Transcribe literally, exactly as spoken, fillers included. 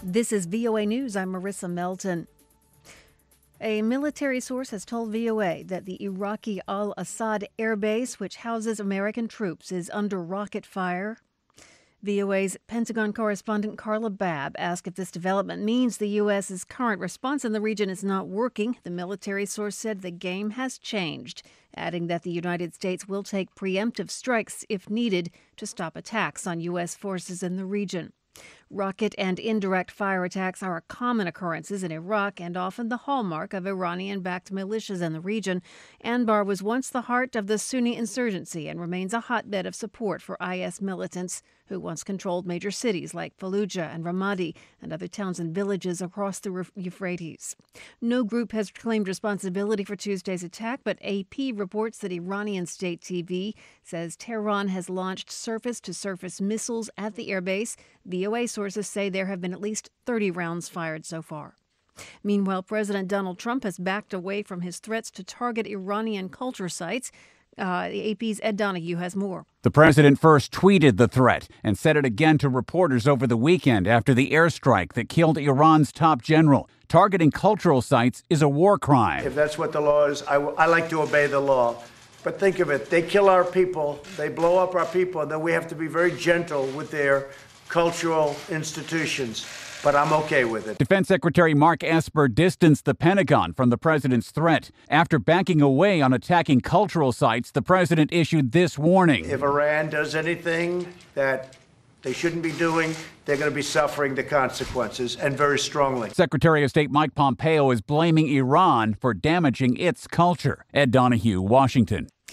This is V O A News. I'm Marissa Melton. A military source has told V O A that the Iraqi Al-Assad air base, which houses American troops, is under rocket fire. V O A's Pentagon correspondent Carla Babb asked if this development means the U S's current response in the region is not working. The military source said the game has changed, adding that the United States will take preemptive strikes if needed to stop attacks on U S forces in the region. Rocket and indirect fire attacks are common occurrences in Iraq and often the hallmark of Iranian-backed militias in the region. Anbar was once the heart of the Sunni insurgency and remains a hotbed of support for I S militants who once controlled major cities like Fallujah and Ramadi and other towns and villages across the Euphrates. No group has claimed responsibility for Tuesday's attack, but A P reports that Iranian state T V says Tehran has launched surface-to-surface missiles at the airbase. V O A sources say there have been at least thirty rounds fired so far. Meanwhile, President Donald Trump has backed away from his threats to target Iranian culture sites. Uh, the A P's Ed Donahue has more. The president first tweeted the threat and said it again to reporters over the weekend after the airstrike that killed Iran's top general. Targeting cultural sites is a war crime. If that's what the law is, I, w- I like to obey the law. But think of it, they kill our people, they blow up our people, and then we have to be very gentle with their cultural institutions. But I'm okay with it. Defense Secretary Mark Esper distanced the Pentagon from the president's threat. After backing away on attacking cultural sites, the president issued this warning. If Iran does anything that they shouldn't be doing, they're going to be suffering the consequences, and very strongly. Secretary of State Mike Pompeo is blaming Iran for damaging its culture. Ed Donahue, Washington.